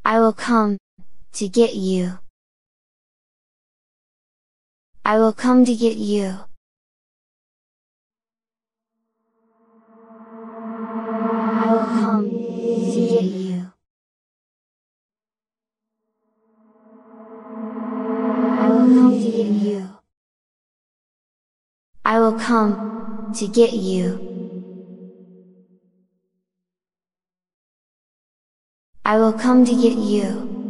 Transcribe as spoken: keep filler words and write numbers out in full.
I will come to get you. I will come to get you. I will come to get you. I will come to get you. I will come to get you. I will come to get you.